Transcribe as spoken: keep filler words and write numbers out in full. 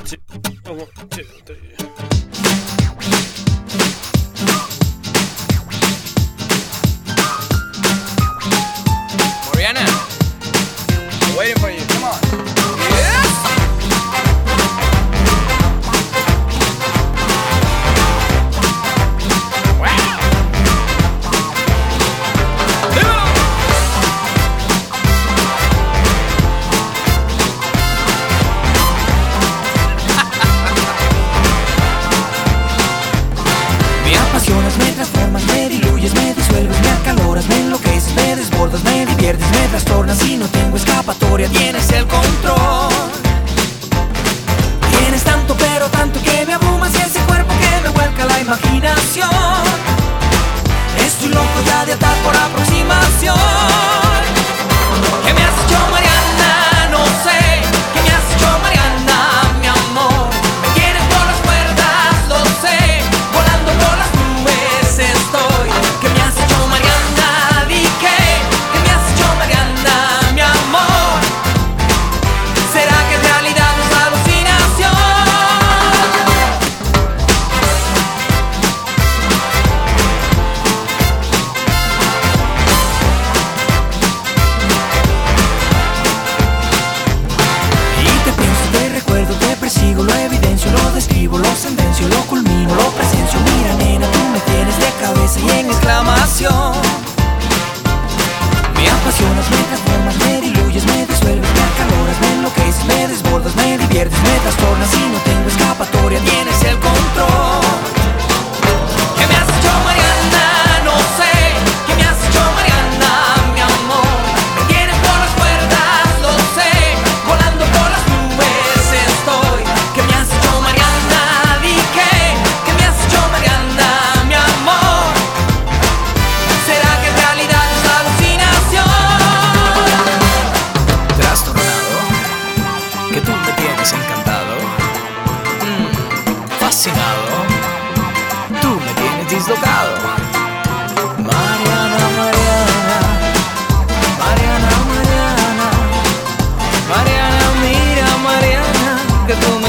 two, oh, one, two, three. Mariana, I'm waiting for you. Come on. Yes. Wow. Dímelo. Me apasionas, me transformas, me diluyes, me disuelves, me acaloras, me enloqueces, me desbordas, me diviertes, me trastornas y no tengo escapatoria, tienes el control. Tienes tanto pero tanto que me abrumas y ese cuerpo que me vuelca la imaginación. Estoy loco ya de atar por aproximación. ¿Qué me has hecho, Mariana? No sé. ¿Qué me has hecho, Mariana? Mi amor, me tienes por las cuerdas, lo sé. Volando por las nubes estoy. ¿Qué me has hecho, Mariana? Di que. ¿Qué me has hecho, Mariana? Mi amor, ¿será que en realidad no es alucinación? Y te pienso, te recuerdo, te persigo, lo evidencio, lo describo, lo sentencio, lo culmino, lo presencio. Mira, nena, tú me tienes de cabeza y en exclamación. Me apasionas, me transformas, me diluyes, me disuelves, me acaloras, me enloqueces, me desbordas, me diviertes, me trastornas y no tengo escapatoria, tienes el control. ¿Qué me has hecho, Mariana? No sé. ¿Qué me has hecho, Mariana? Mi amor, me tienes por las cuerdas, lo sé. Volando por las nubes estoy. ¿Qué me has hecho, Mariana? Di que. ¿Qué me has hecho, Mariana? Mi amor, ¿será que en realidad es alucinación? Trastornado, que tú me tienes encantado, mm, fascinado, tú me tienes dislocado. Mariana, Mariana, Mariana, Mariana, Mariana, mira, Mariana, que tú me